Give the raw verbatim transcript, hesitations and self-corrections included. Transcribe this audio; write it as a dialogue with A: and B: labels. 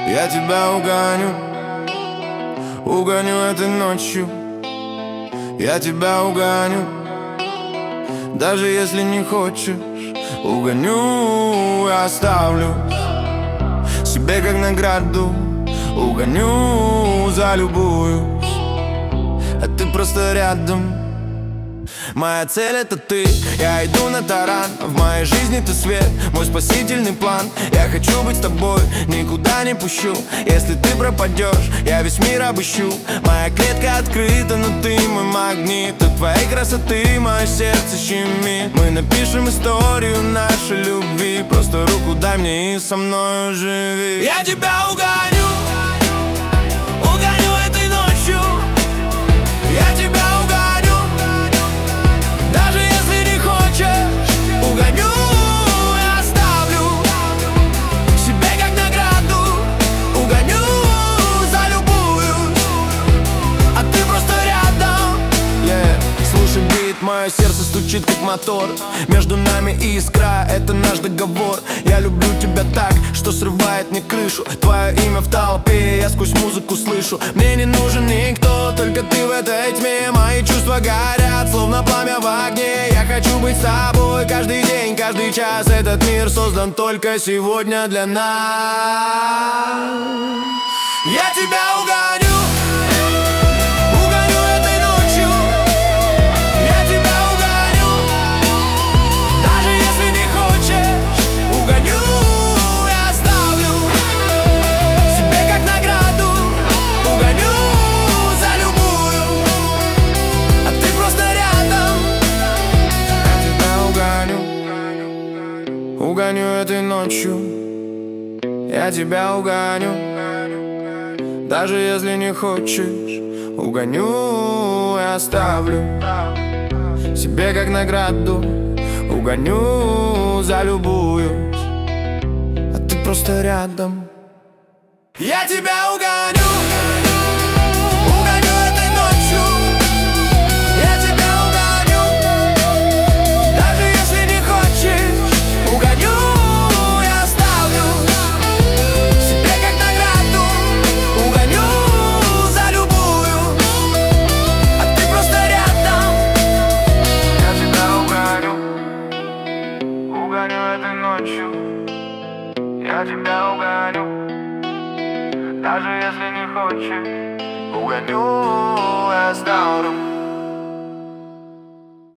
A: Я тебя угоню, угоню этой ночью. Я тебя угоню, даже если не хочешь. Угоню и оставлю себе как награду. Угоню, залюбуюсь, а ты просто рядом. Моя цель — это ты, я иду на таран. В моей жизни ты свет, мой спасительный план. Я хочу быть с тобой, никуда не пущу. Если ты пропадешь, я весь мир обыщу. Моя клетка открыта, но ты мой магнит. От твоей красоты мое сердце щемит. Мы напишем историю нашей любви. Просто руку дай мне и со мной живи. Я тебя угоню, угоню этой ночью. Я тебя угоню, даже если не хочешь. Угоню и оставлю себе как награду. Угоню, залюбуюсь, а ты просто рядом. yeah. Слушай бит, мое сердце стучит как мотор. Между нами искра, это наш договор. Я люблю тебя так, что срывает мне крышу. Твое имя в толпе, я сквозь музыку слышу. Мне не нужен никто, только ты в этой тьме. Мои чувства горят, словно пламя в огне. Я хочу быть с тобой каждый день, каждый час. Этот мир создан только сегодня для нас. Я тебя угоню, угоню этой ночью. Я тебя угоню, даже если не хочешь. Угоню и оставлю себе как награду. Угоню, залюбую, а ты просто рядом. Я тебя угоню, угоню этой ночью. Я тебя угоню, даже если не хочешь. Угоню и оставлю себе как награду. Угоню, залюбуюсь, а ты просто рядом. Я тебя угоню.